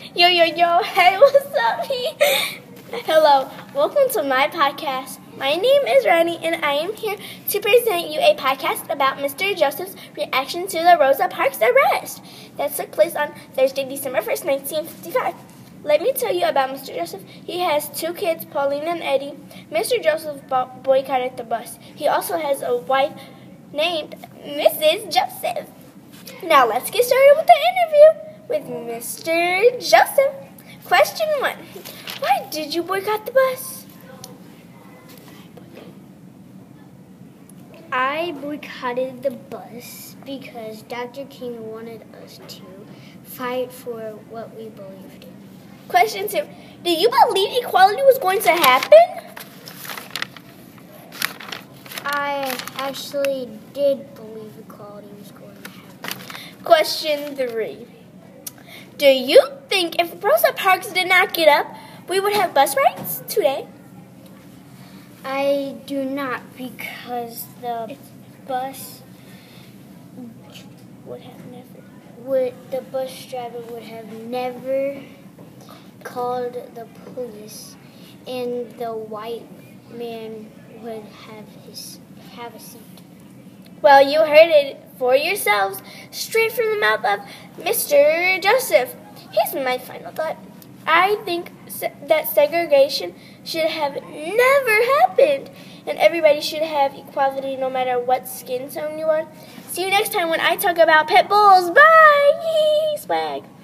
Yo, hey, what's up? Hello, welcome to my podcast. My name is Ronnie, and I am here to present you a podcast about Mr. Joseph's reaction to the Rosa Parks arrest that took place on Thursday, December 1st, 1955. Let me tell you about Mr. Joseph. He has two kids, Pauline and Eddie. Mr. Joseph boycotted the bus. He also has a wife named Mrs. Joseph. Now let's get started with the interview with Mr. Joseph. Question 1. Why did you boycott the bus? I boycotted the bus because Dr. King wanted us to fight for what we believed in. Question 2. Do you believe equality was going to happen? I actually did believe equality was going to happen. Question 3. Do you think if Rosa Parks did not get up, we would have bus rides today? I do not, because the bus the bus driver would have never called the police, and the white man would have a seat. Well, you heard it for yourselves, straight from the mouth of Mr. Joseph. Here's my final thought. I think that segregation should have never happened, and everybody should have equality no matter what skin tone you are. See you next time when I talk about pit bulls. Bye! Swag.